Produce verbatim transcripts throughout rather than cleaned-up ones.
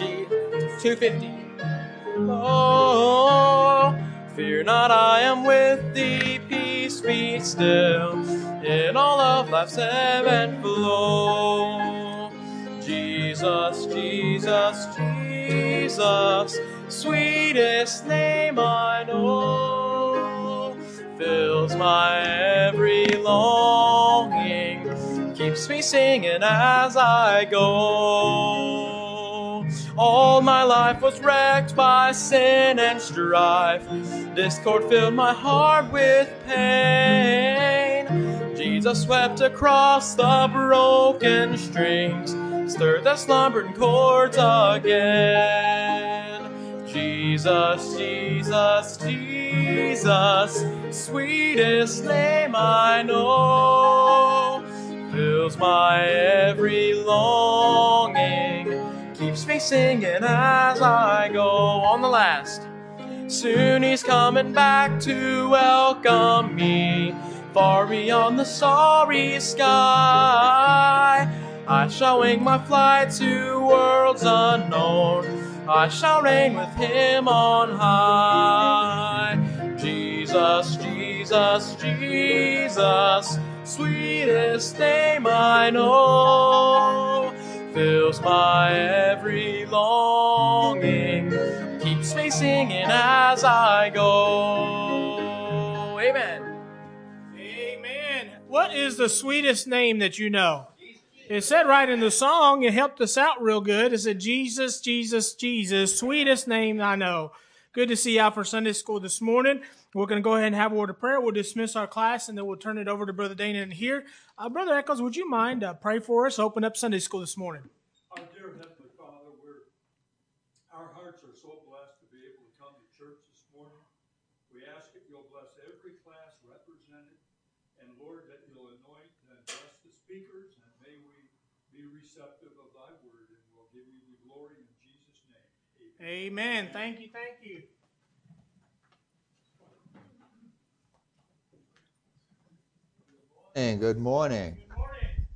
two fifty. Oh, fear not, I am with thee. Peace be still in all of life's ebb and flow. Jesus, Jesus, Jesus, sweetest name I know, fills my every longing, keeps me singing as I go. All my life was wrecked by sin and strife. Discord filled my heart with pain. Jesus swept across the broken strings, stirred the slumbering chords again. Jesus, Jesus, Jesus, sweetest name I know, fills my every longing, keeps me singing as I go. On the last. Soon he's coming back to welcome me, far beyond the starry sky. I shall wing my flight to worlds unknown, I shall reign with him on high. Jesus, Jesus, Jesus, sweetest name I know, fills my every longing, keeps me singing as I go. Amen. Amen. What is the sweetest name that you know? It said right in the song, it helped us out real good. It said, Jesus, Jesus, Jesus, sweetest name I know. Good to see you out for Sunday school this morning. We're going to go ahead and have a word of prayer. We'll dismiss our class, and then we'll turn it over to Brother Dana in here. Uh, Brother Eccles, would you mind uh, pray for us? Open up Sunday school this morning. Our dear Heavenly Father, we're, our hearts are so blessed to be able to come to church this morning. We ask that you'll bless every class represented, and Lord, that you'll anoint and bless the speakers, and may we be receptive of thy word, and we'll give you the glory in Jesus' name. Amen. Amen. Thank you, thank you. And good morning. Good morning.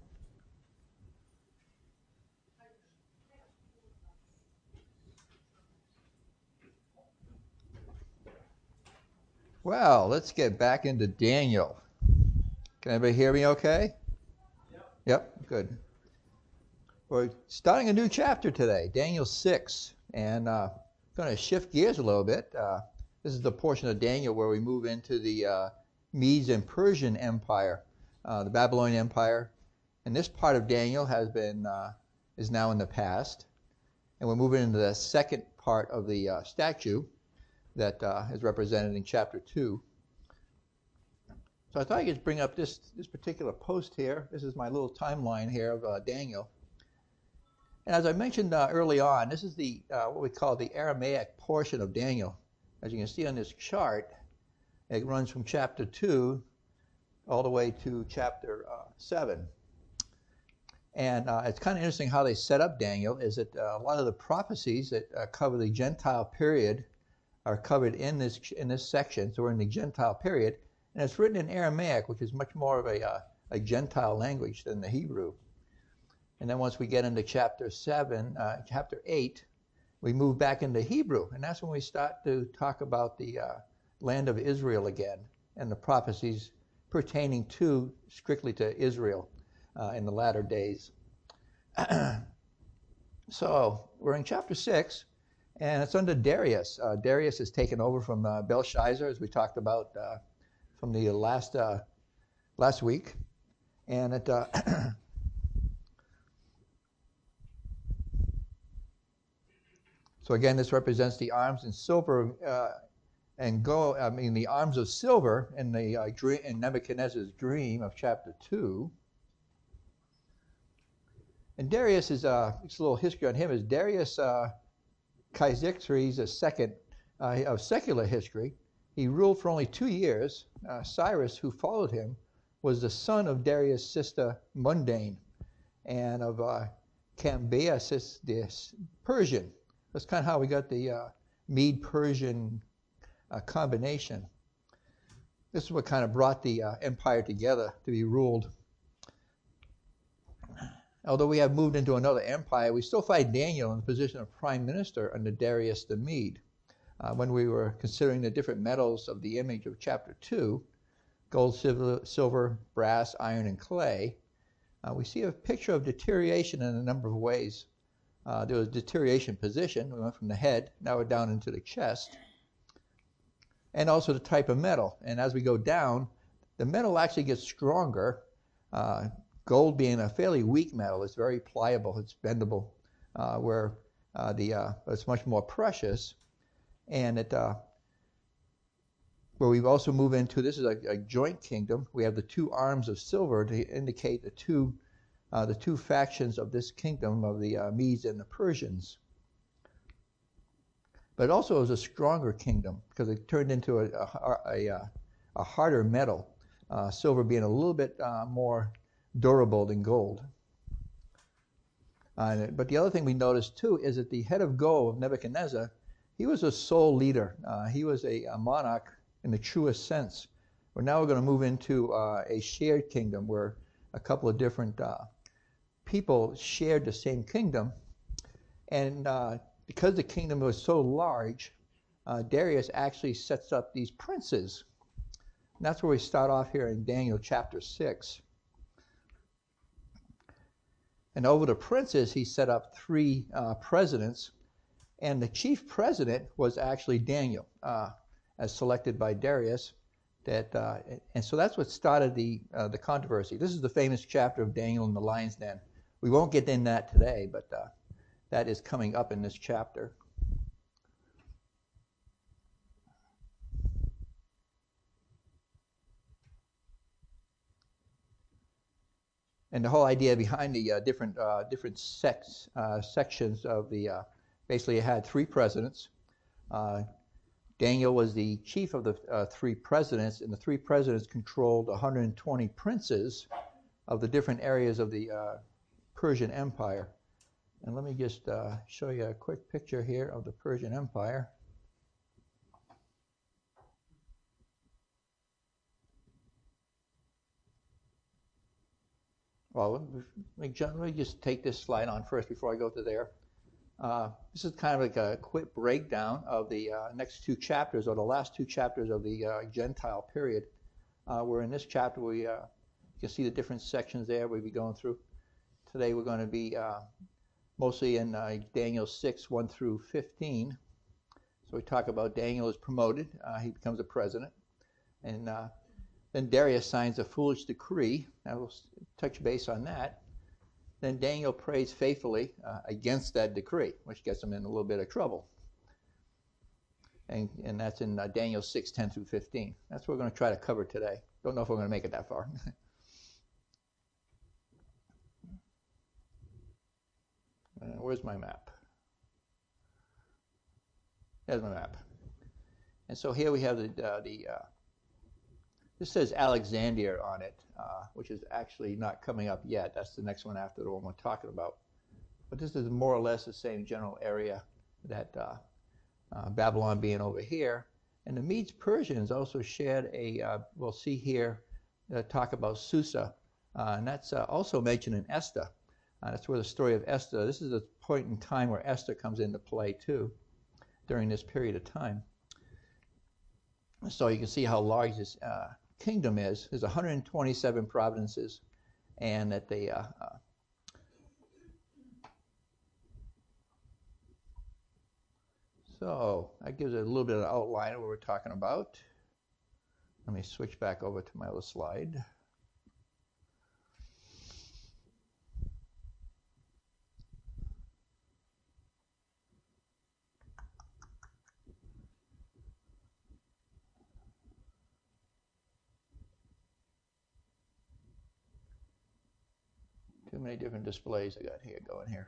Well, let's get back into Daniel. Can everybody hear me okay? Yep. Yep, good. We're starting a new chapter today, Daniel six, and uh, going to shift gears a little bit. Uh, this is the portion of Daniel where we move into the uh, Medes and Persian Empire, uh, the Babylonian Empire. And this part of Daniel has been uh, is now in the past, and we're moving into the second part of the uh, statue that uh, is represented in chapter two. So I thought I could bring up this, this particular post here. This is my little timeline here of uh, Daniel. And as I mentioned uh, early on, this is the uh, what we call the Aramaic portion of Daniel. As you can see on this chart, it runs from chapter two all the way to chapter uh, seven. And uh, it's kind of interesting how they set up Daniel, is that uh, a lot of the prophecies that uh, cover the Gentile period are covered in this in this section. So we're in the Gentile period, and it's written in Aramaic, which is much more of a uh, a Gentile language than the Hebrew. And then once we get into chapter seven, uh, chapter eight, we move back into Hebrew, and that's when we start to talk about the uh, land of Israel again and the prophecies pertaining to strictly to Israel uh, in the latter days. So we're in chapter six. And it's under Darius. Uh, Darius has taken over from uh, Belshazzar, as we talked about uh, from the last uh, last week. And it uh, so again, this represents the arms and silver uh, and go. I mean, the arms of silver in the uh, dream, in Nebuchadnezzar's dream of chapter two. And Darius is uh, just a little history on him. Is Darius? Uh, Caiexares the second uh, of secular history. He ruled for only two years. Uh, Cyrus, who followed him, was the son of Darius' sister Mundane and of uh, Cambyses the Persian. That's kind of how we got the uh, Mede-Persian uh, combination. This is what kind of brought the uh, empire together to be ruled. although we have moved into another empire, we still find Daniel in the position of prime minister under Darius the Mede. Uh, when we were considering the different metals of the image of chapter two, gold, silver, silver brass, iron, and clay, uh, we see a picture of deterioration in a number of ways. Uh, there was deterioration position. We went from the head, now we're down into the chest, and also the type of metal. And as we go down, the metal actually gets stronger. Uh, gold being a fairly weak metal, it's very pliable, it's bendable, uh, where uh, the uh, it's much more precious. And it, uh, where we've also moved into, this is a, a joint kingdom. We have the two arms of silver to indicate the two, uh, the two factions of this kingdom of the uh, Medes and the Persians. But it also is a stronger kingdom because it turned into a, a, a, a harder metal, uh, silver being a little bit uh, more durable than gold. Uh, but the other thing we noticed too is that the head of gold, Nebuchadnezzar, he was a sole leader. Uh, he was a, a monarch in the truest sense. But now we're going to move into uh, a shared kingdom where a couple of different uh, people shared the same kingdom. And uh, because the kingdom was so large, uh, Darius actually sets up these princes. And that's where we start off here in Daniel chapter six. And over the princes, he set up three uh, presidents. And the chief president was actually Daniel, uh, as selected by Darius. That uh, and so that's what started the uh, the controversy. This is the famous chapter of Daniel in the lion's den. We won't get in that today, but uh, that is coming up in this chapter. And the whole idea behind the uh, different uh, different sects, uh, sections of the uh, basically, it had three presidents. Uh, Daniel was the chief of the uh, three presidents, and the three presidents controlled one hundred twenty princes of the different areas of the uh, Persian Empire. And let me just uh, show you a quick picture here of the Persian Empire. Well, let me, let me just take this slide on first before I go to there. Uh, this is kind of like a quick breakdown of the uh, next two chapters, or the last two chapters of the uh, Gentile period. Uh, where in this chapter, we uh, you can see the different sections there we'll be going through. Today we're going to be uh, mostly in uh, Daniel six, one through fifteen. So we talk about Daniel is promoted. Uh, he becomes a president. And uh, then Darius signs a foolish decree. I will touch base on that. Then Daniel prays faithfully uh, against that decree, which gets him in a little bit of trouble. And, and that's in uh, Daniel six, ten through fifteen. That's what we're going to try to cover today. Don't know if we're going to make it that far. uh, where's my map? There's my map. And so here we have the, uh, the uh, this says Alexandria on it, uh, which is actually not coming up yet. That's the next one after the one we're talking about. But this is more or less the same general area that uh, uh, Babylon being over here. And the Medes Persians also shared a, uh, we'll see here, uh, talk about Susa. Uh, and that's uh, also mentioned in Esther. Uh, that's where the story of Esther, this is a point in time where Esther comes into play too, during this period of time. So you can see how large this uh, kingdom is. There's one hundred twenty-seven provinces, and that they uh, uh, so that gives it a little bit of outline of what we're talking about. Let me switch back over to my other slide. Too many different displays I got here going here.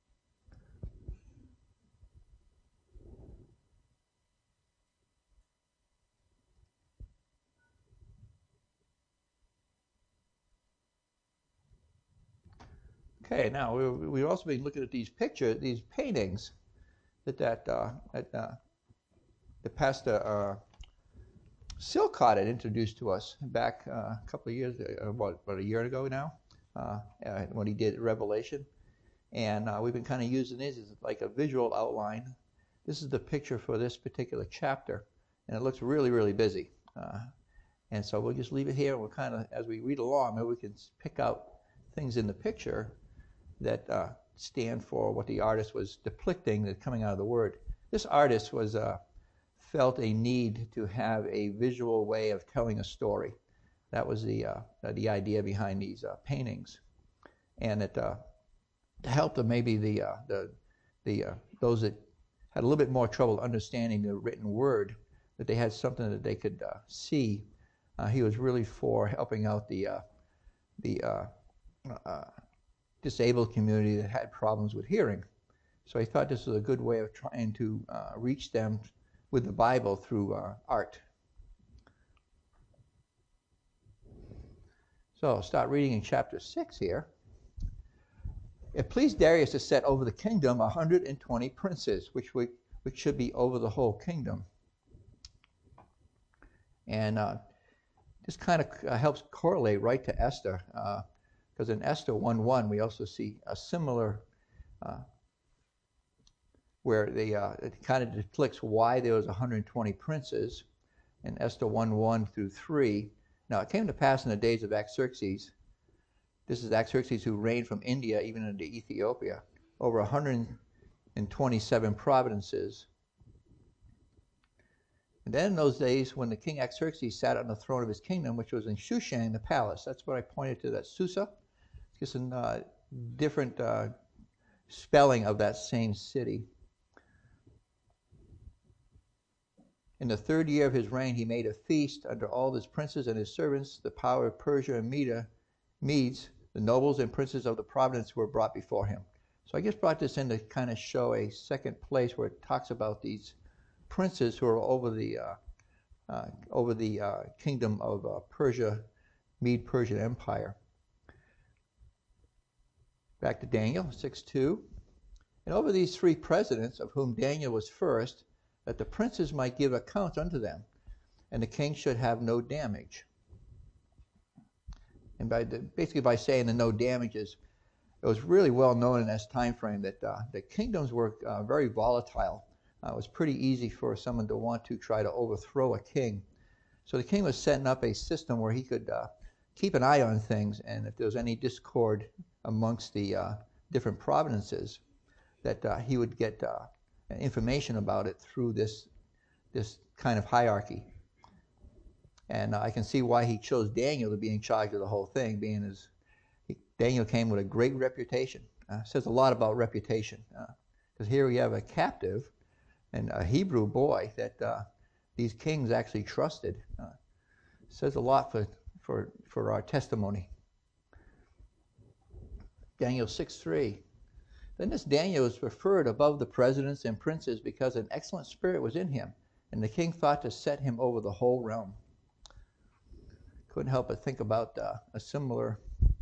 Okay, now we, we've also been looking at these pictures, these paintings that that, uh, that uh, the pastor uh, Silcott had introduced to us back uh, a couple of years, uh, what, about a year ago now. uh, uh, when he did Revelation. And uh, we've been kind of using this as like a visual outline. This is the picture for this particular chapter, and it looks really, really busy. Uh, and so we'll just leave it here, and we'll kind of, as we read along, maybe we can pick out things in the picture that uh, stand for what the artist was depicting that's coming out of the Word. This artist was uh, felt a need to have a visual way of telling a story. That was the uh, the idea behind these uh, paintings, and it uh, to help them maybe the uh, the the uh, those that had a little bit more trouble understanding the written word, that they had something that they could uh, see. Uh, he was really for helping out the uh, the uh, uh, disabled community that had problems with hearing. So he thought this was a good way of trying to uh, reach them with the Bible through uh, art. So I'll start reading in chapter six here. It pleased Darius to set over the kingdom one hundred twenty princes, which, we, which should be over the whole kingdom. And uh, this kind of uh, helps correlate right to Esther, because uh, in Esther one one we also see a similar, uh, where they, uh, it kind of depicts why there was one hundred twenty princes in Esther one one through three. Now it came to pass in the days of Artaxerxes, this is Artaxerxes who reigned from India even into Ethiopia, over one hundred twenty-seven provinces. And then in those days, when the king Artaxerxes sat on the throne of his kingdom, which was in Shushan, the palace, that's what I pointed to, that Susa. It's just a uh, different uh, spelling of that same city. In the third year of his reign, he made a feast unto all his princes and his servants, the power of Persia and Media, Medes, the nobles and princes of the province were brought before him. So I just brought this in to kind of show a second place where it talks about these princes who are over the uh, uh, over the uh, kingdom of uh, Persia, Mede-Persian Empire. Back to Daniel six two. And over these three presidents, of whom Daniel was first, that the princes might give account unto them, and the king should have no damage. And by the, basically by saying the no damages, it was really well known in this time frame that uh, the kingdoms were uh, very volatile. Uh, it was pretty easy for someone to want to try to overthrow a king. So the king was setting up a system where he could uh, keep an eye on things, and if there was any discord amongst the uh, different provinces, that uh, he would get uh, information about it through this this kind of hierarchy. And uh, I can see why he chose Daniel to be in charge of the whole thing, being as he, Daniel came with a great reputation. Uh, says a lot about reputation, because uh, here we have a captive and a Hebrew boy that uh, these kings actually trusted. Uh, says a lot for for for our testimony. Daniel six three. Then this Daniel was preferred above the presidents and princes because an excellent spirit was in him, and the king thought to set him over the whole realm. Couldn't help but think about uh, a similar.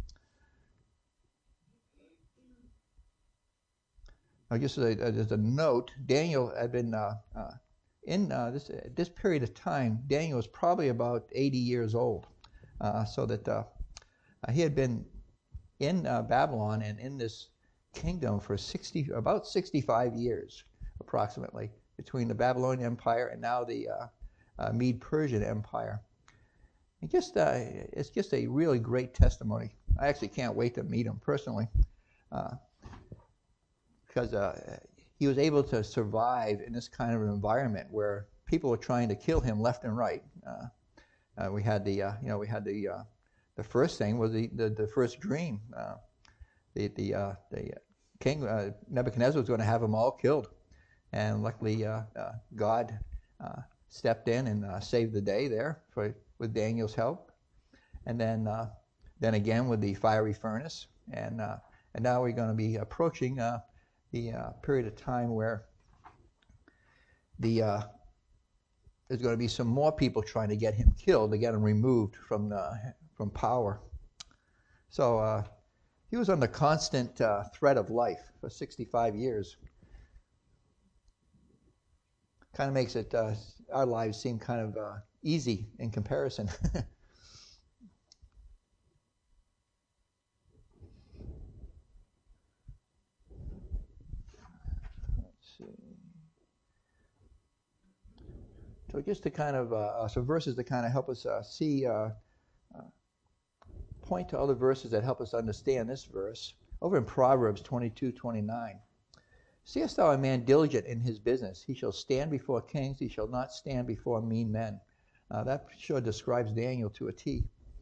I guess as a, as a note, Daniel had been uh, uh, in uh, this uh, this period of time. Daniel was probably about eighty years old, uh, so that uh, he had been in uh, Babylon and in this kingdom for sixty, about sixty-five years, approximately, between the Babylonian Empire and now the uh, uh, Mede-Persian Empire. It just, uh, it's just a really great testimony. I actually can't wait to meet him personally, uh, because uh, he was able to survive in this kind of an environment where people were trying to kill him left and right. Uh, uh, we had the, uh, you know, we had the, uh, the first thing was the the, the first dream. Uh, the the uh, the king uh, Nebuchadnezzar was going to have them all killed, and luckily uh, uh, God uh, stepped in and uh, saved the day there for with Daniel's help, and then uh, then again with the fiery furnace, and uh, and now we're going to be approaching uh, the uh, period of time where the uh, there's going to be some more people trying to get him killed, to get him removed from the, from power. So uh, he was under constant uh, threat of life for sixty-five years. Kind of makes it uh, our lives seem kind of uh, easy in comparison. So just to kind of, uh, some verses to kind of help us uh, see, uh, uh, point to other verses that help us understand this verse. Over in Proverbs twenty-two twenty-nine. Seest thou a man diligent in his business? He shall stand before kings. He shall not stand before mean men. Uh, that sure describes Daniel to a T.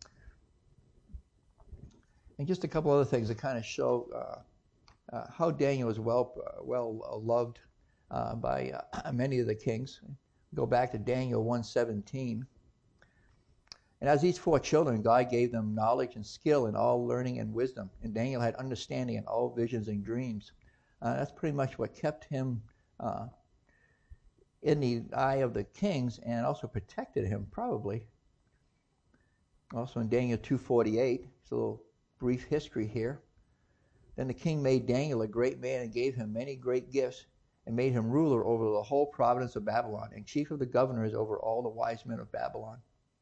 And just a couple other things that kind of show uh, uh, how Daniel was well, uh, well loved uh, by uh, many of the kings. Go back to Daniel one seventeen. And as these four children, God gave them knowledge and skill in all learning and wisdom. And Daniel had understanding in all visions and dreams. Uh, that's pretty much what kept him uh, in the eye of the kings and also protected him, probably. Also in Daniel two forty-eight, it's a little brief history here. Then the king made Daniel a great man and gave him many great gifts, and made him ruler over the whole province of Babylon, and chief of the governors over all the wise men of Babylon.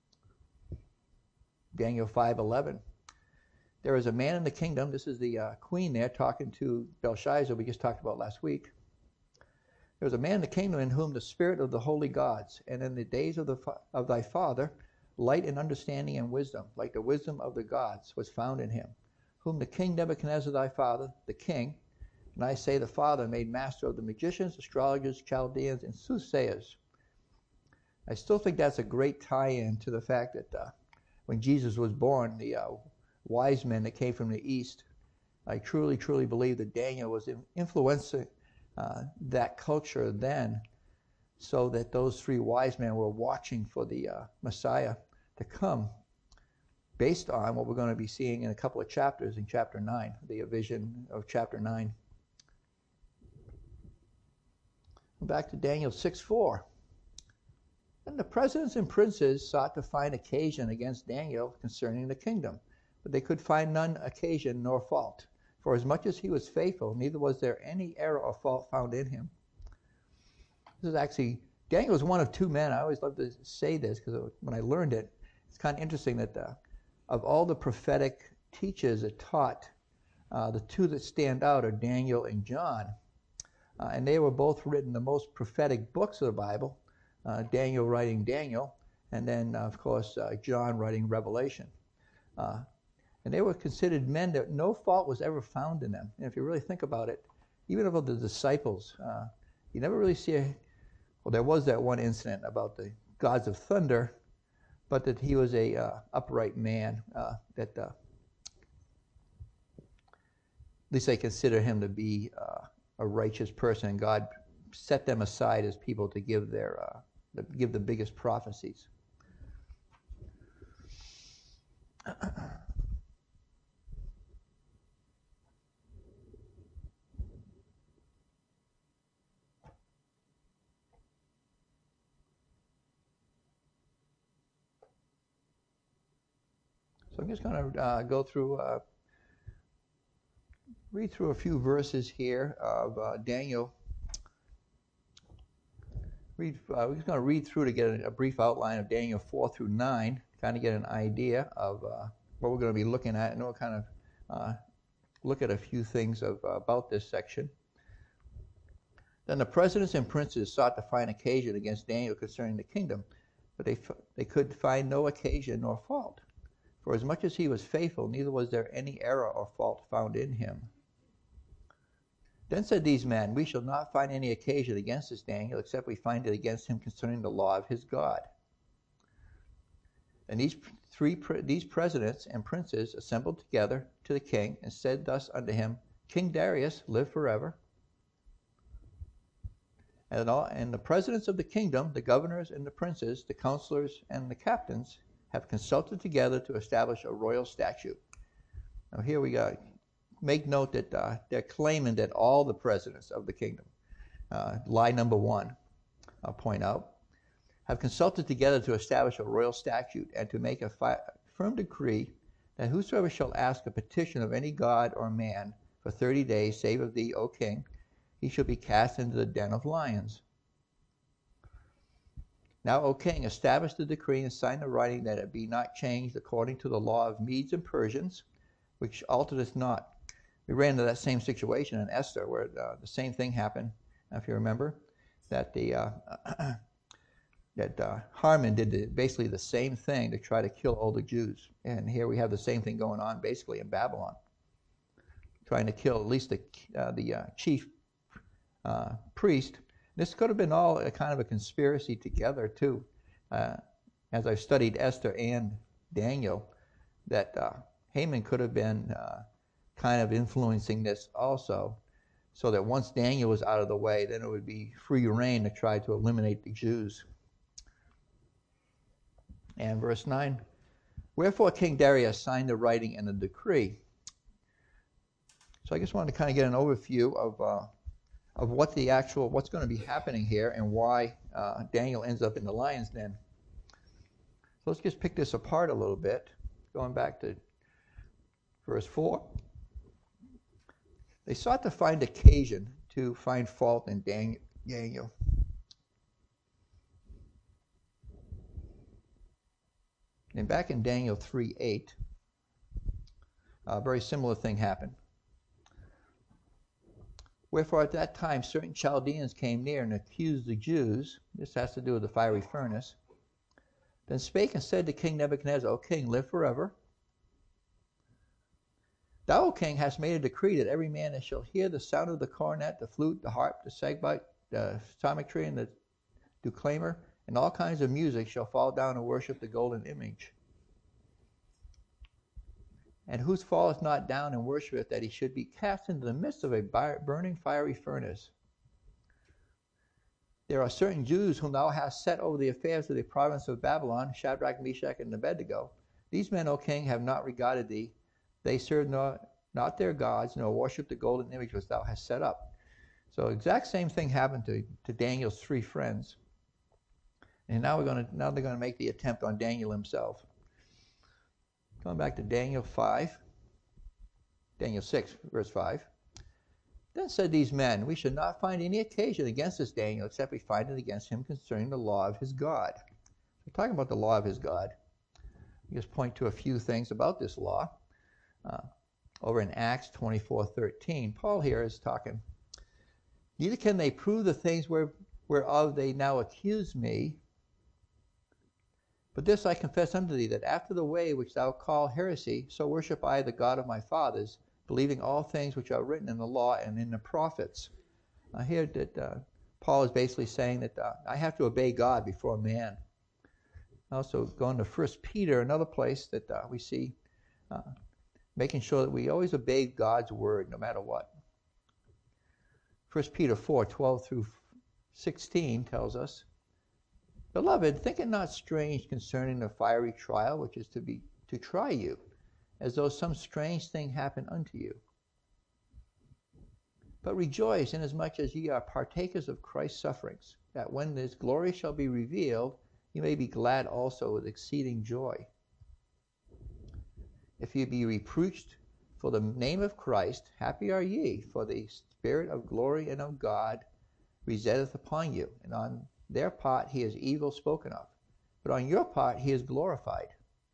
Daniel five eleven. There is a man in the kingdom, this is the uh, queen there talking to Belshazzar, we just talked about last week. There was a man in the kingdom in whom the spirit of the holy gods, and in the days of, the, of thy father, light and understanding and wisdom, like the wisdom of the gods, was found in him, whom the king Nebuchadnezzar thy father, the king, and I say the father, made master of the magicians, astrologers, Chaldeans, and soothsayers. I still think that's a great tie-in to the fact that uh, when Jesus was born, the uh, wise men that came from the east, I truly, truly believe that Daniel was influencing uh, that culture then, so that those three wise men were watching for the uh, Messiah to come, based on what we're going to be seeing in a couple of chapters in chapter nine, the vision of chapter nine. Back to Daniel six four. And the presidents and princes sought to find occasion against Daniel concerning the kingdom, but they could find none occasion nor fault. For as much as he was faithful, neither was there any error or fault found in him. This is actually, Daniel was one of two men. I always love to say this because when I learned it, it's kind of interesting that the, of all the prophetic teachers that taught, uh, the two that stand out are Daniel and John. Uh, and they were both written the most prophetic books of the Bible, uh, Daniel writing Daniel, and then, uh, of course, uh, John writing Revelation. Uh, and they were considered men that no fault was ever found in them. And if you really think about it, even about the disciples, uh, you never really see a, well, there was that one incident about the gods of thunder, but that he was a uh, upright man, uh, that uh, at least they consider him to be uh, a righteous person, and God set them aside as people to give their uh, to give the biggest prophecies. So I'm just going to uh, go through. Uh, Read through a few verses here of uh, Daniel. Read, uh, we're just going to read through to get a, a brief outline of Daniel four through nine, kind of get an idea of uh, what we're going to be looking at, and we'll kind of uh, look at a few things of, uh, about this section. Then the presidents and princes sought to find occasion against Daniel concerning the kingdom, but they, they could find no occasion nor fault. For as much as he was faithful, neither was there any error or fault found in him. Then said these men, we shall not find any occasion against this Daniel, except we find it against him concerning the law of his God. And these three these presidents and princes assembled together to the king, and said thus unto him, King Darius, live forever. And, all, and the presidents of the kingdom, the governors and the princes, the counselors and the captains, have consulted together to establish a royal statute. Now here we go. Make note that uh, they're claiming that all the presidents of the kingdom, uh, lie number one, I'll point out, have consulted together to establish a royal statute and to make a fi- firm decree that whosoever shall ask a petition of any god or man for thirty days, save of thee, O king, he shall be cast into the den of lions. Now, O king, establish the decree and sign the writing that it be not changed according to the law of Medes and Persians, which altereth not. We ran into that same situation in Esther, where uh, the same thing happened, if you remember, that the uh, that uh, Haman did the, basically the same thing to try to kill all the Jews. And here we have the same thing going on basically in Babylon, trying to kill at least the, uh, the uh, chief uh, priest. This could have been all a kind of a conspiracy together too. Uh, as I've studied Esther and Daniel, that uh, Haman could have been uh, kind of influencing this also, so that once Daniel was out of the way, then it would be free reign to try to eliminate the Jews. And verse nine, wherefore King Darius signed the writing and the decree. So I just wanted to kind of get an overview of uh, of what the actual, what's going to be happening here and why uh, Daniel ends up in the lion's den. So let's just pick this apart a little bit, going back to verse four. They sought to find occasion to find fault in Daniel. And back in Daniel three eight, a very similar thing happened. Wherefore at that time certain Chaldeans came near and accused the Jews. This has to do with the fiery furnace. Then spake and said to King Nebuchadnezzar, O king, live forever. Thou, O king, hast made a decree that every man that shall hear the sound of the cornet, the flute, the harp, the sagbite, the psalmistry, and the declaimer, and all kinds of music shall fall down and worship the golden image. And whose falleth not down and worshipeth, that he should be cast into the midst of a burning fiery furnace. There are certain Jews whom thou hast set over the affairs of the province of Babylon, Shadrach, Meshach, and Abednego. These men, O king, have not regarded thee. They serve not, not their gods, nor worship the golden image which thou hast set up. So exact same thing happened to, to Daniel's three friends. And now we're going to now they're going to make the attempt on Daniel himself. Going back to Daniel five, Daniel six, verse five. Then said these men, we should not find any occasion against this Daniel, except we find it against him concerning the law of his God. We're talking about the law of his God. I just point to a few things about this law. Uh, over in Acts twenty-four thirteen, Paul here is talking. Neither can they prove the things where, whereof they now accuse me. But this I confess unto thee, that after the way which thou call heresy, so worship I the God of my fathers, believing all things which are written in the law and in the prophets. I hear that uh, Paul is basically saying that uh, I have to obey God before man. Also, going to First Peter, another place that uh, we see uh, making sure that we always obey God's word no matter what. First Peter four twelve through sixteen tells us, Beloved, think it not strange concerning the fiery trial which is to be to try you, as though some strange thing happened unto you. But rejoice inasmuch as ye are partakers of Christ's sufferings, that when his glory shall be revealed, you may be glad also with exceeding joy. If ye be reproached for the name of Christ, happy are ye, for the Spirit of glory and of God resideth upon you, and on their part he is evil spoken of, but on your part he is glorified.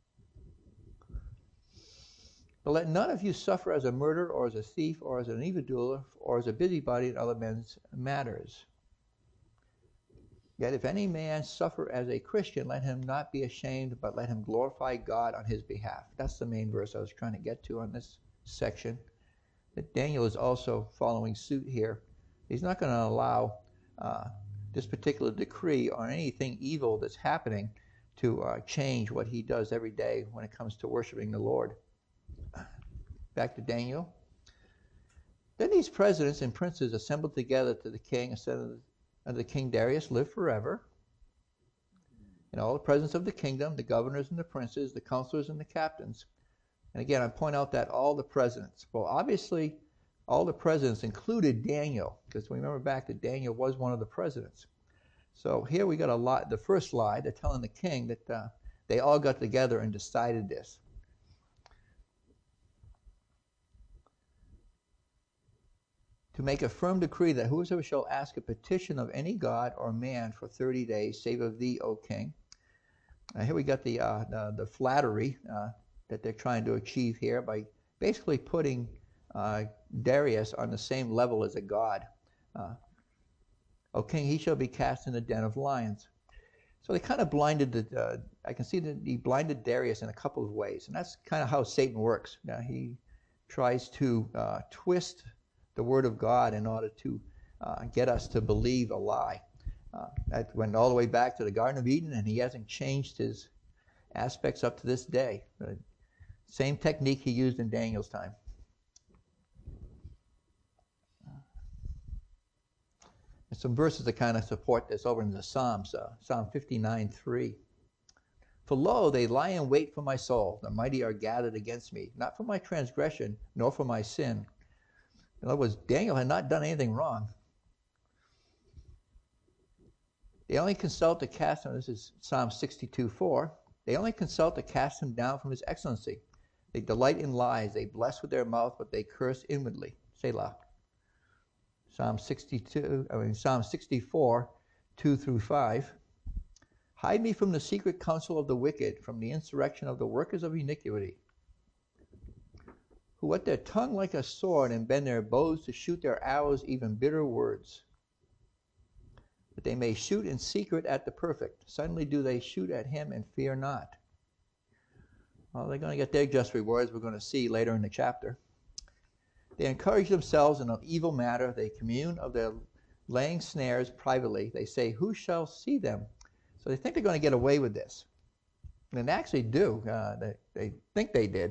But let none of you suffer as a murderer, or as a thief, or as an evildoer, or as a busybody in other men's matters. Yet if any man suffer as a Christian, let him not be ashamed, but let him glorify God on his behalf. That's the main verse I was trying to get to on this section. That Daniel is also following suit here. He's not going to allow uh, this particular decree or anything evil that's happening to uh, change what he does every day when it comes to worshiping the Lord. Back to Daniel. Then these presidents and princes assembled together to the king and said unto the king Darius, live forever. And all the presidents of the kingdom, the governors and the princes, the counselors and the captains. And again, I point out that all the presidents. Well, obviously, all the presidents included Daniel, because we remember back that Daniel was one of the presidents. So here we got a lot. The first slide, they're telling the king that uh, they all got together and decided this. To make a firm decree that whosoever shall ask a petition of any god or man for thirty days, save of thee, O king. Uh, here we got the, uh, the, the flattery uh, that they're trying to achieve here by basically putting uh, Darius on the same level as a god. Uh, o king, he shall be cast in the den of lions. So they kind of blinded, the, uh, I can see that he blinded Darius in a couple of ways. And that's kind of how Satan works. Now, he tries to uh, twist the word of God in order to uh, get us to believe a lie. Uh, that went all the way back to the Garden of Eden, and he hasn't changed his aspects up to this day. The same technique he used in Daniel's time. And some verses that kind of support this over in the Psalms, uh, Psalm fifty-nine three. For lo, they lie in wait for my soul. The mighty are gathered against me, not for my transgression, nor for my sin. In other words, Daniel had not done anything wrong. They only consult to cast him, this is Psalm sixty-two four. They only consult to cast him down from his excellency. They delight in lies. They bless with their mouth, but they curse inwardly. Selah. Psalm sixty-two, I mean Psalm sixty-four, two through five. Hide me from the secret counsel of the wicked, from the insurrection of the workers of iniquity, who whet their tongue like a sword and bend their bows to shoot their arrows, even bitter words. That they may shoot in secret at the perfect. Suddenly do they shoot at him and fear not. Well, they're going to get their just rewards, we're going to see later in the chapter. They encourage themselves in an evil matter. They commune of their laying snares privately. They say, who shall see them? So they think they're going to get away with this. And they actually do. Uh, they, they think they did.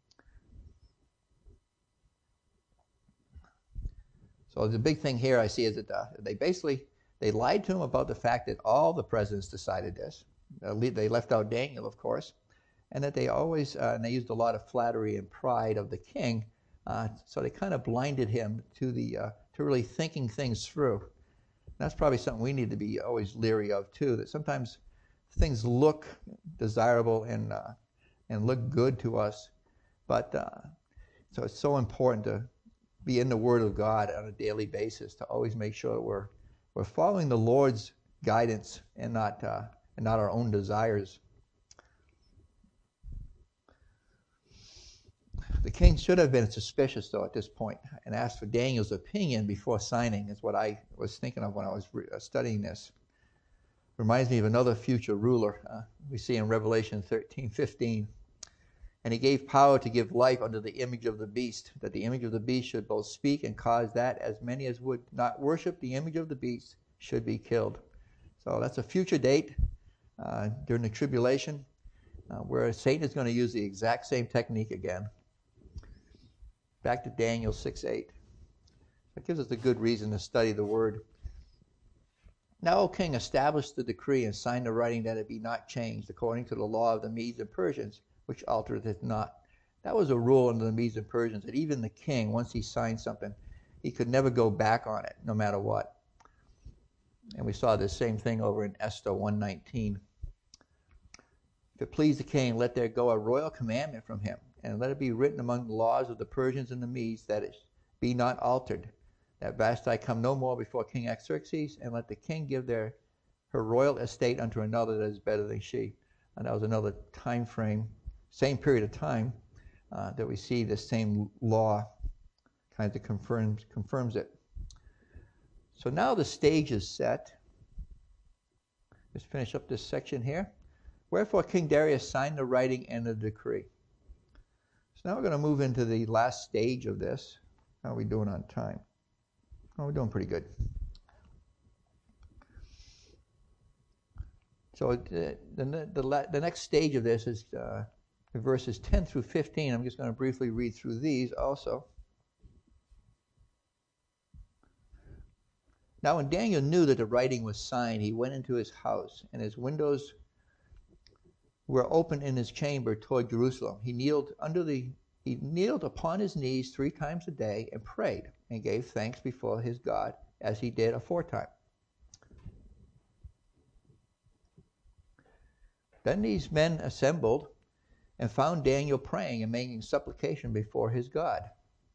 So the big thing here I see is that uh, they basically, they lied to him about the fact that all the presidents decided this. Uh, they left out Daniel, of course. And that they always, uh, and they used a lot of flattery and pride of the king. Uh, so they kind of blinded him to the uh, to really thinking things through. That's probably something we need to be always leery of too. That sometimes things look desirable and uh, and look good to us, but uh, so it's so important to be in the Word of God on a daily basis to always make sure that we're we're following the Lord's guidance and not uh, and not our own desires. The king should have been suspicious, though, at this point and asked for Daniel's opinion before signing, is what I was thinking of when I was re- studying this. Reminds me of another future ruler uh, we see in Revelation thirteen fifteen. And he gave power to give life unto the image of the beast, that the image of the beast should both speak and cause that as many as would not worship the image of the beast should be killed. So that's a future date uh, during the tribulation, uh, where Satan is going to use the exact same technique again. Back to Daniel six eight. That gives us a good reason to study the word. Now, O king, establish the decree and sign the writing that it be not changed, according to the law of the Medes and Persians, which altereth it not. That was a rule under the Medes and Persians, that even the king, once he signed something, he could never go back on it, no matter what. And we saw the same thing over in Esther one nineteen. If it please the king, let there go a royal commandment from him, and let it be written among the laws of the Persians and the Medes, that it be not altered, that Vashti come no more before King Xerxes, and let the king give their her royal estate unto another that is better than she. And that was another time frame, same period of time, uh, that we see the same law kind of confirms confirms it. So now the stage is set. Let's finish up this section here. Wherefore King Darius signed the writing and the decree. So now we're going to move into the last stage of this. How are we doing on time? Oh, we're doing pretty good. So the, the, the, the next stage of this is uh, verses ten through fifteen. I'm just going to briefly read through these also. Now when Daniel knew that the writing was signed, he went into his house, and his windows were open in his chamber toward Jerusalem. He kneeled under the he kneeled upon his knees three times a day and prayed and gave thanks before his God, as he did aforetime. Then these men assembled and found Daniel praying and making supplication before his God.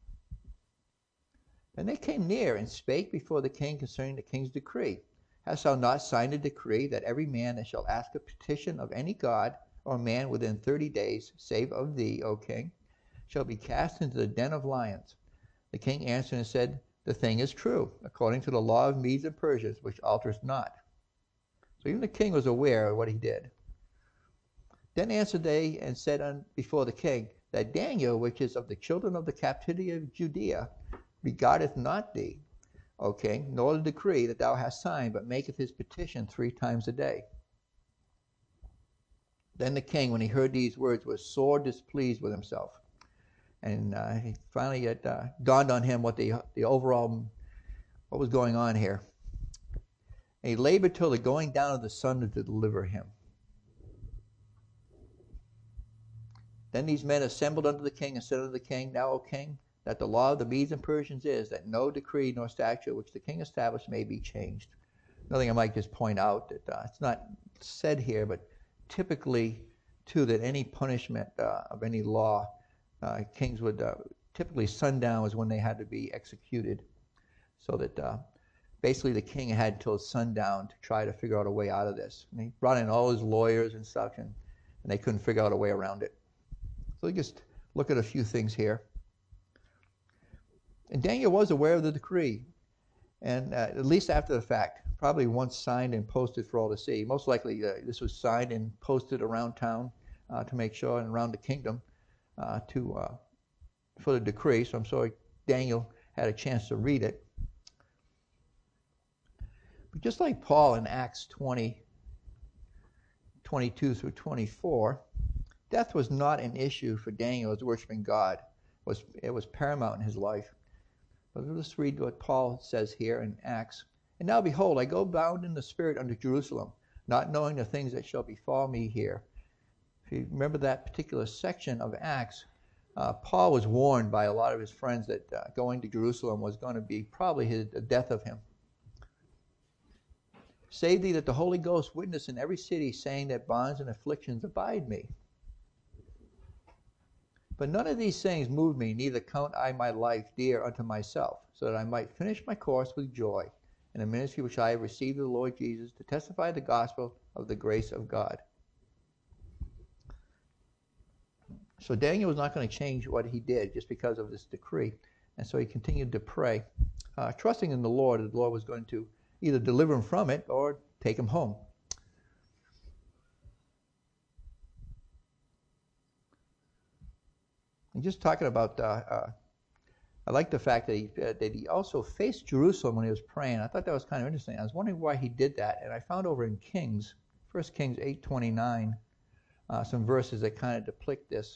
And they came near and spake before the king concerning the king's decree. Hast thou not signed a decree that every man that shall ask a petition of any god or man within thirty days, save of thee, O king, shall be cast into the den of lions? The king answered and said, the thing is true, according to the law of Medes and Persians, which alters not. So even the king was aware of what he did. Then answered they and said un, before the king, that Daniel, which is of the children of the captivity of Judea, regardeth not thee, O king, nor the decree that thou hast signed, but maketh his petition three times a day. Then the king, when he heard these words, was sore displeased with himself. And uh, he finally it uh, dawned on him what the the overall, what was going on here. And he labored till the going down of the sun to deliver him. Then these men assembled unto the king and said unto the king, Now, O king, that the law of the Medes and Persians is that no decree nor statute which the king established may be changed. Another thing I might just point out that uh, it's not said here, but typically, too, that any punishment uh, of any law, uh, kings would uh, typically sundown was when they had to be executed. So that uh, basically the king had until sundown to try to figure out a way out of this. And he brought in all his lawyers and such, and, and they couldn't figure out a way around it. So we just look at a few things here. And Daniel was aware of the decree, and uh, at least after the fact, probably once signed and posted for all to see. Most likely uh, this was signed and posted around town uh, to make sure, and around the kingdom uh, to uh, for the decree. So I'm sorry Daniel had a chance to read it. But just like Paul in Acts twenty, twenty-two through twenty-four, death was not an issue for Daniel as worshiping God. It was, it was paramount in his life. But let's read what Paul says here in Acts. And now behold, I go bound in the spirit unto Jerusalem, not knowing the things that shall befall me here. If you remember that particular section of Acts, uh, Paul was warned by a lot of his friends that uh, going to Jerusalem was going to be probably his, the death of him. Save thee that the Holy Ghost witness in every city, saying that bonds and afflictions abide me. But none of these things move me, neither count I my life dear unto myself, so that I might finish my course with joy, in the ministry which I have received of the Lord Jesus, to testify the gospel of the grace of God. So Daniel was not going to change what he did just because of this decree. And so he continued to pray, uh, trusting in the Lord, that the Lord was going to either deliver him from it or take him home. And just talking about, uh, uh, I like the fact that he, uh, that he also faced Jerusalem when he was praying. I thought that was kind of interesting. I was wondering why he did that. And I found over in Kings, First Kings eight twenty-nine, uh, some verses that kind of depict this.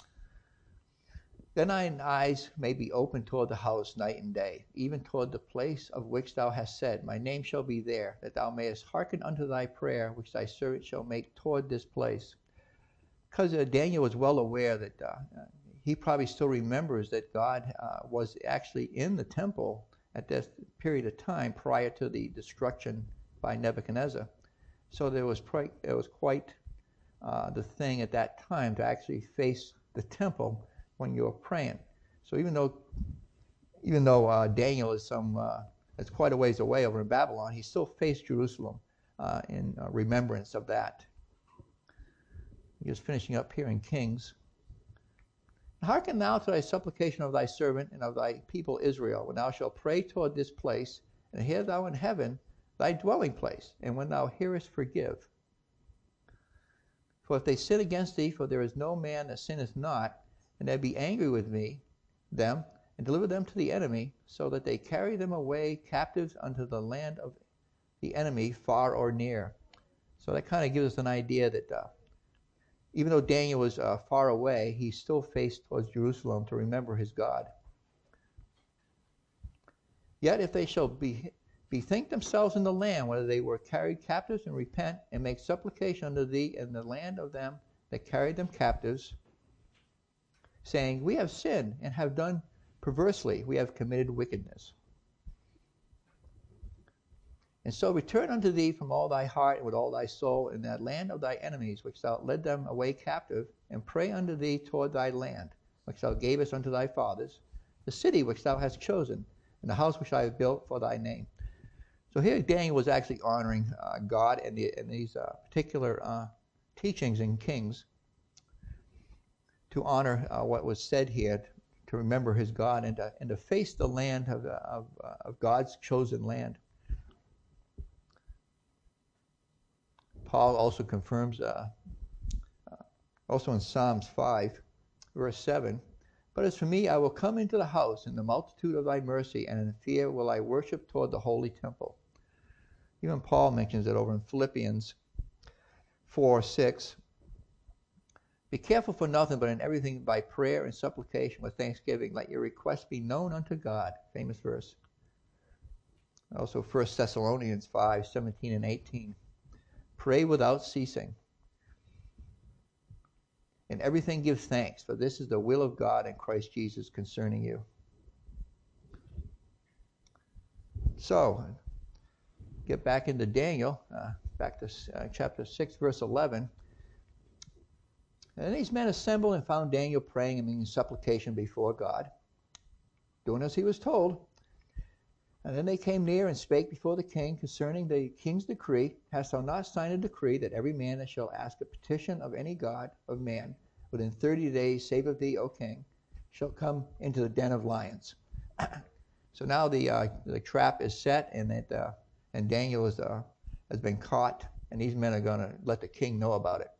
Then thine eyes may be open toward the house night and day, even toward the place of which thou hast said, My name shall be there, that thou mayest hearken unto thy prayer, which thy servant shall make toward this place. Because uh, Daniel was well aware that uh, he probably still remembers that God uh, was actually in the temple at this period of time prior to the destruction by Nebuchadnezzar. So there was, pre- it was quite uh, the thing at that time to actually face the temple when you were praying. So even though even though uh, Daniel is some uh, it's quite a ways away over in Babylon, he still faced Jerusalem uh, in uh, remembrance of that. He was finishing up here in Kings. Hearken now to thy supplication of thy servant and of thy people Israel, when thou shalt pray toward this place, and hear thou in heaven thy dwelling place, and when thou hearest, forgive. For if they sin against thee, for there is no man that sinneth not, and they be angry with me, them, and deliver them to the enemy, so that they carry them away captives unto the land of the enemy, far or near. So that kind of gives us an idea that uh, even though Daniel was uh, far away, he still faced towards Jerusalem to remember his God. Yet if they shall be, bethink themselves in the land, whether they were carried captives, and repent, and make supplication unto thee in the land of them that carried them captives, saying, We have sinned and have done perversely, we have committed wickedness. And so return unto thee from all thy heart and with all thy soul in that land of thy enemies, which thou led them away captive, and pray unto thee toward thy land, which thou gavest unto thy fathers, the city which thou hast chosen, and the house which I have built for thy name. So here Daniel was actually honoring uh, God and, the, and these uh, particular uh, teachings in Kings to honor uh, what was said here, to remember his God, and to, and to face the land of, of, of God's chosen land. Paul also confirms, uh, uh, also in Psalms five, verse seven, but as for me, I will come into the house in the multitude of thy mercy, and in fear will I worship toward the holy temple. Even Paul mentions it over in Philippians four, six. Be careful for nothing, but in everything by prayer and supplication with thanksgiving, let your requests be known unto God. Famous verse. Also First Thessalonians five, seventeen and eighteen. Pray without ceasing. In everything give thanks, for this is the will of God in Christ Jesus concerning you. So, get back into Daniel, uh, back to uh, chapter six, verse eleven. And these men assembled and found Daniel praying and making supplication before God, doing as he was told. And then they came near and spake before the king concerning the king's decree. Hast thou not signed a decree that every man that shall ask a petition of any god of man within thirty days, save of thee, O king, shall come into the den of lions? So now the uh, the trap is set, and it uh, and Daniel is uh, has been caught, and these men are going to let the king know about it.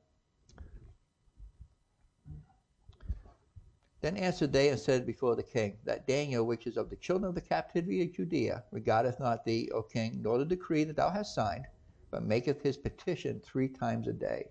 Then answered they and said before the king, that Daniel, which is of the children of the captivity of Judea, regardeth not thee, O king, nor the decree that thou hast signed, but maketh his petition three times a day.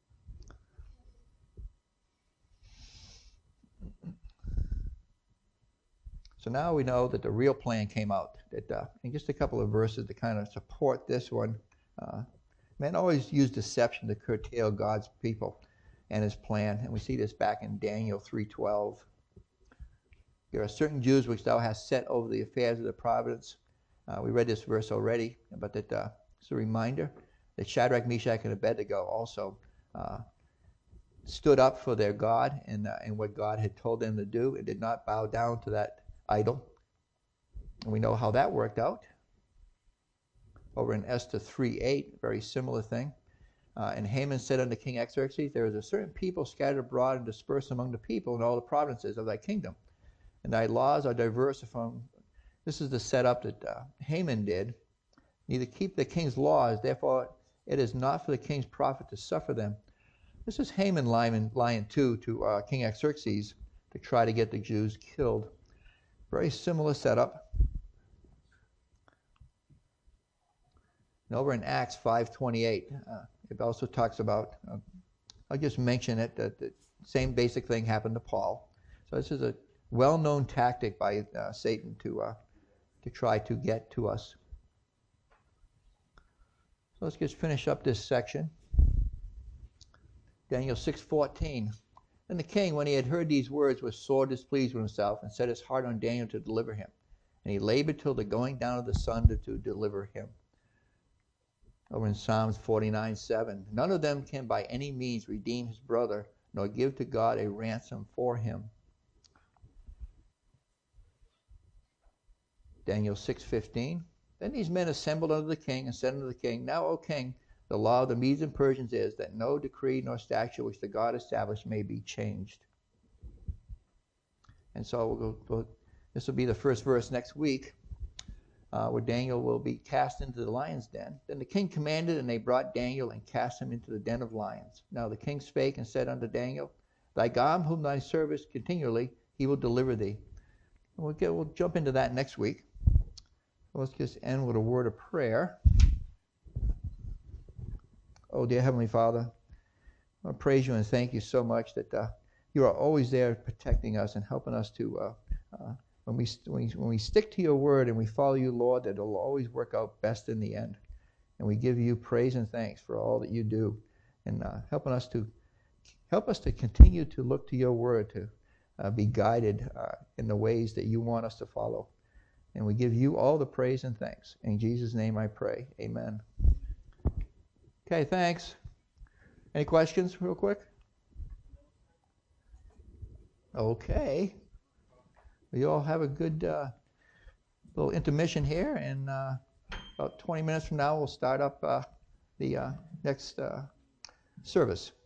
So now we know that the real plan came out. That uh, in just a couple of verses to kind of support this one, uh, men always use deception to curtail God's people and his plan. And we see this back in Daniel three twelve. There are certain Jews which thou hast set over the affairs of the providence. Uh, we read this verse already, but that uh, it's a reminder that Shadrach, Meshach, and Abednego also uh, stood up for their God and, uh, and what God had told them to do, and did not bow down to that idol. And we know how that worked out. Over in Esther three eight, very similar thing. Uh, and Haman said unto King Xerxes, there is a certain people scattered abroad and dispersed among the people in all the provinces of thy kingdom, and thy laws are diverse from. This is the setup that uh, Haman did. Neither keep the king's laws, therefore it is not for the king's profit to suffer them. This is Haman lying, lying too to uh, King Xerxes to try to get the Jews killed. Very similar setup. And over in Acts five twenty-eight, uh, it also talks about, uh, I'll just mention it, that the same basic thing happened to Paul. So this is a well-known tactic by uh, Satan to uh, to try to get to us. So let's just finish up this section. Daniel six fourteen. And the king, when he had heard these words, was sore displeased with himself, and set his heart on Daniel to deliver him. And he labored till the going down of the sun to, to deliver him. Over in Psalms forty-nine seven. None of them can by any means redeem his brother, nor give to God a ransom for him. Daniel six fifteen. Then these men assembled unto the king, and said unto the king, Now, O king, the law of the Medes and Persians is that no decree nor statute which the God established may be changed. And so we'll go, we'll, this will be the first verse next week, uh, where Daniel will be cast into the lion's den. Then the king commanded, and they brought Daniel and cast him into the den of lions. Now the king spake and said unto Daniel, Thy God whom thou servest continually, he will deliver thee. And we'll, get, we'll jump into that next week. Let's just end with a word of prayer. Oh, dear Heavenly Father, I praise you and thank you so much that uh, you are always there protecting us and helping us to, uh, uh, when, we, when, we, when we stick to your word and we follow you, Lord, that it'll always work out best in the end. And we give you praise and thanks for all that you do, and uh, helping us to help us to continue to look to your word, to uh, be guided uh, in the ways that you want us to follow. And we give you all the praise and thanks. In Jesus' name I pray. Amen. Okay, thanks. Any questions real quick? Okay. You all have a good uh, little intermission here, and uh, about twenty minutes from now we'll start up uh, the uh, next uh, service.